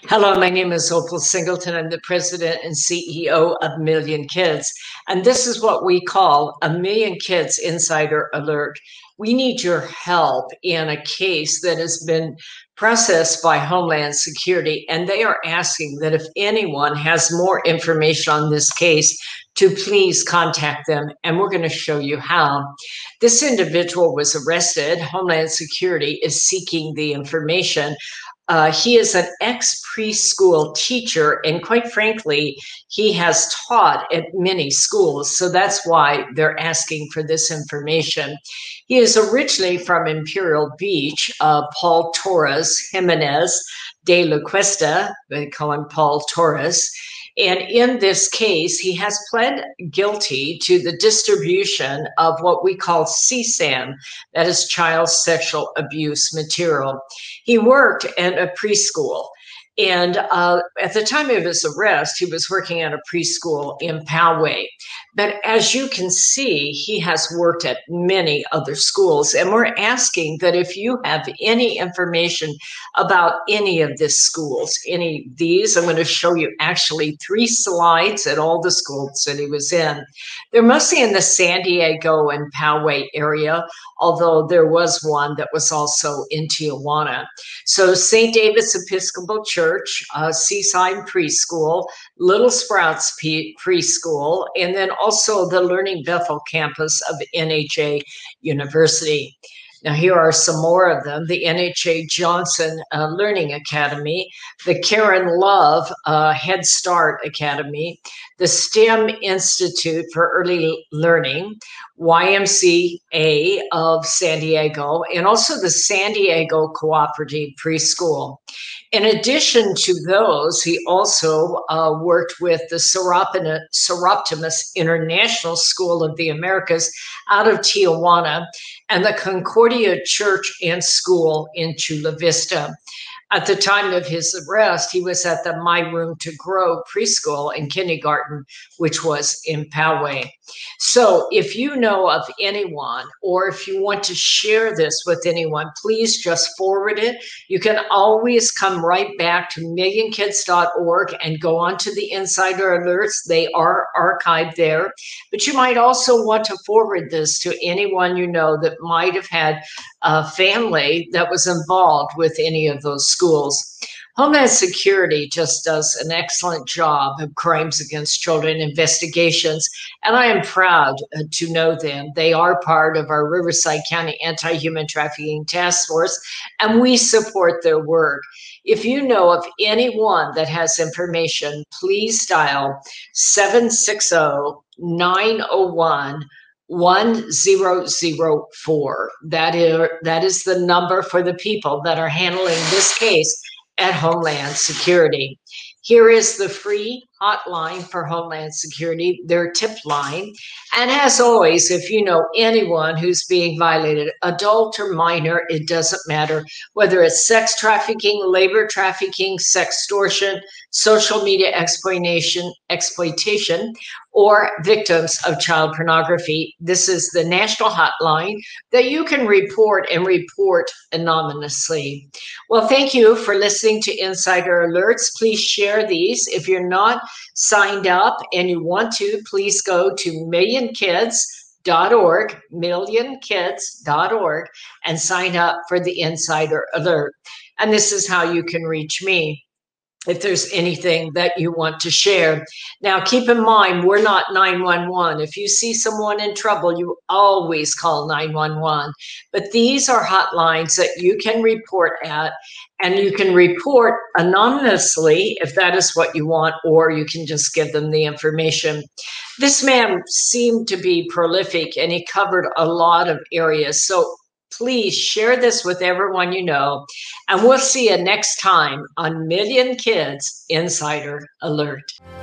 Hello, my name is Opal Singleton. I'm the president and CEO of Million Kids. And this is what we call a Million Kids Insider Alert. We need your help in a case that has been processed by Homeland Security. And they are asking that if anyone has more information on this case, to please contact them. And we're going to show you how. This individual was arrested. Homeland Security is seeking the information. He is an ex-preschool teacher, and quite frankly, he has taught at many schools. So that's why they're asking for this information. He is originally from Imperial Beach. Paul Torres Jimenez de la Cuesta, they call him Paul Torres. And in this case, he has pled guilty to the distribution of what we call CSAM, that is child sexual abuse material. He worked at a preschool. And at the time of his arrest, he was working at a preschool in Poway. But as you can see, he has worked at many other schools. And we're asking that if you have any information about any of these schools, any of these, I'm going to show you actually 3 slides at all the schools that he was in. They're mostly in the San Diego and Poway area, although there was one that was also in Tijuana. So St. David's Episcopal Church, Seaside Preschool, Little Sprouts Preschool, and then also the Learning Bethel campus of NHA University. Now, here are some more of them. The NHA Johnson Learning Academy, the Karen Love Head Start Academy, the STEM Institute for Early Learning, YMCA of San Diego, and also the San Diego Cooperative Preschool. In addition to those, he also worked with the Seroptimus International School of the Americas out of Tijuana and the Concordia Church and School in Chula Vista. At the time of his arrest, he was at the My Room to Grow preschool and kindergarten, which was in Poway. So if you know of anyone, or if you want to share this with anyone, please just forward it. You can always come right back to millionkids.org and go on to the insider alerts. They are archived there. But you might also want to forward this to anyone you know that might have had a family that was involved with any of those schools. Homeland Security just does an excellent job of crimes against children investigations, and I am proud to know them. They are part of our Riverside County Anti-Human Trafficking Task Force, and we support their work. If you know of anyone that has information, please dial 760-901 1004. That is the number for the people that are handling this case at Homeland Security. Here is the free hotline for Homeland Security, their tip line. And as always, if you know anyone who's being violated, adult or minor, it doesn't matter, whether it's sex trafficking, labor trafficking, sextortion, social media exploitation, or victims of child pornography, this is the national hotline that you can report and report anonymously. Well, thank you for listening to Insider Alerts. Please share these. If you're not signed up and you want to, please go to millionkids.org, and sign up for the Insider Alert. And this is how you can reach me if there's anything that you want to share. Now, keep in mind, we're not 911. If you see someone in trouble, you always call 911. But these are hotlines that you can report at, and you can report anonymously if that is what you want, or you can just give them the information. This man seemed to be prolific, and he covered a lot of areas. So please share this with everyone you know, and we'll see you next time on Million Kids Insider Alert.